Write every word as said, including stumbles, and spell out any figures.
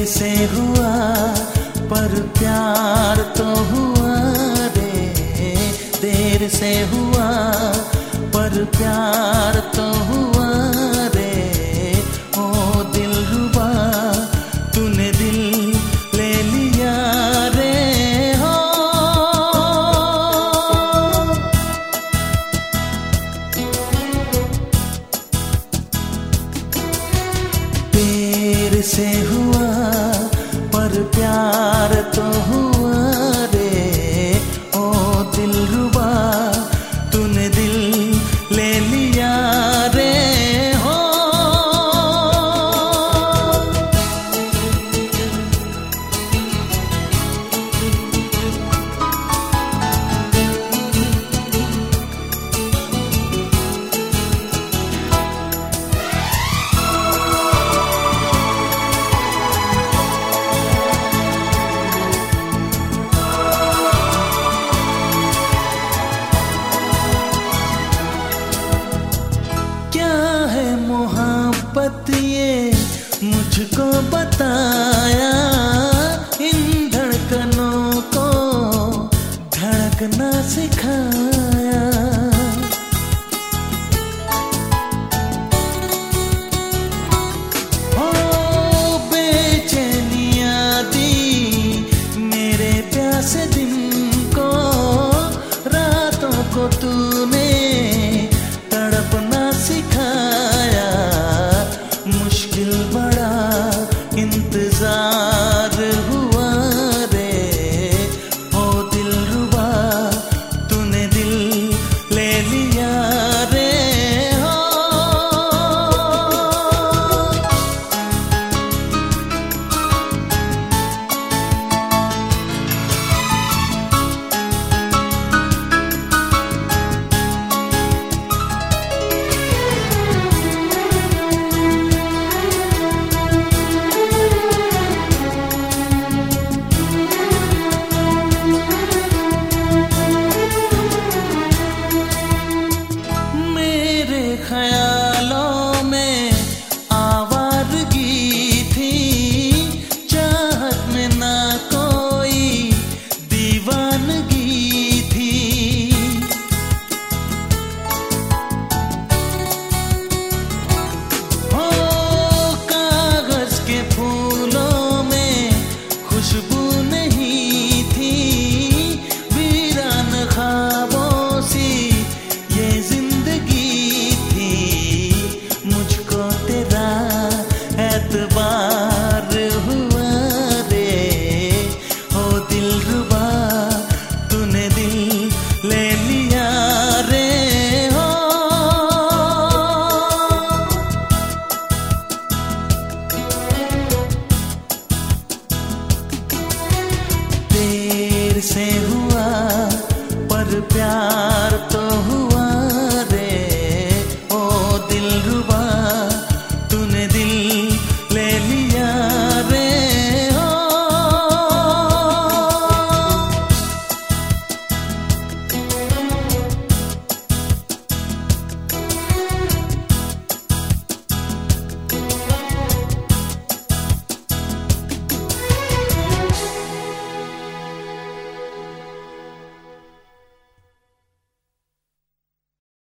से हुआ पर प्यार तो हुआ रे, देर से हुआ पर प्यार तो हुआ रे। ओ दिलरुबा तूने दिल ले लिया रे। हो देर से हुआ पर प्यार तो हुआ रे। ओ दिलरुबा तूने दिल ले लिया रे। हो मोहब्बत ये मुझको बताया, इन धड़कनों को धड़कना सिखाया। ओ बेचैनियां दी मेरे प्यासे दिन को, रातों को तूने तड़पना सिखाया। मुश्किल बड़ा इंतजार हुआ रे। ओ दिलरुबा तूने दिल ले लिया रे। हो ख्यालों में आवारगी थी, चाहत में ना कोई दीवानगी थी। हो कागज के फूलों में खुशबू नहीं थी, वीरान ख्वाबों सी ये जिंदगी। मुझको तेरा एतबार हुआ रे। ओ दिलरुबा तूने दिल ले लिया रे। हो देर से हुआ पर प्यार तो हुआ